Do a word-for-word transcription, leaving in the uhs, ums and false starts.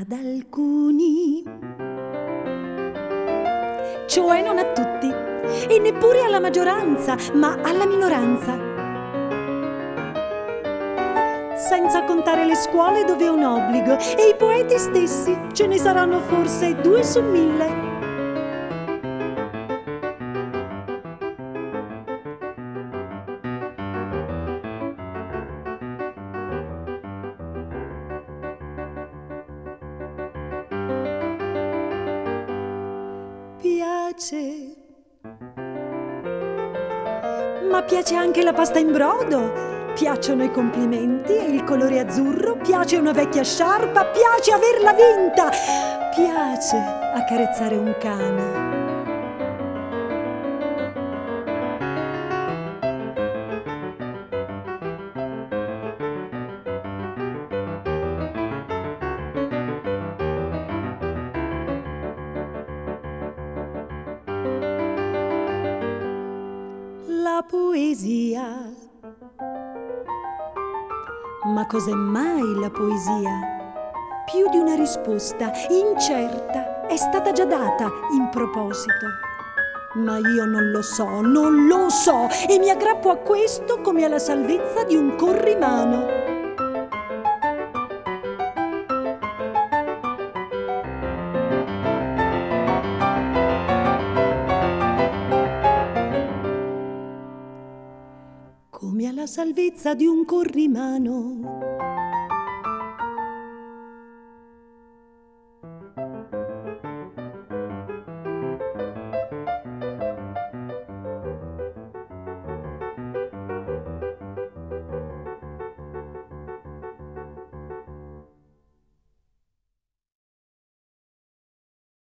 ad alcuni, cioè non a tutti e neppure alla maggioranza, ma alla minoranza. Senza contare le scuole dove è un obbligo e i poeti stessi, ce ne saranno forse due su mille. Piace, ma piace anche la pasta in brodo, piacciono i complimenti e il colore azzurro, piace una vecchia sciarpa, piace averla vinta, piace accarezzare un cane. La poesia. Ma cos'è mai la poesia? Più di una risposta incerta è stata già data in proposito. Ma io non lo so, non lo so, e mi aggrappo a questo come alla salvezza di un corrimano. Come alla salvezza di un corrimano.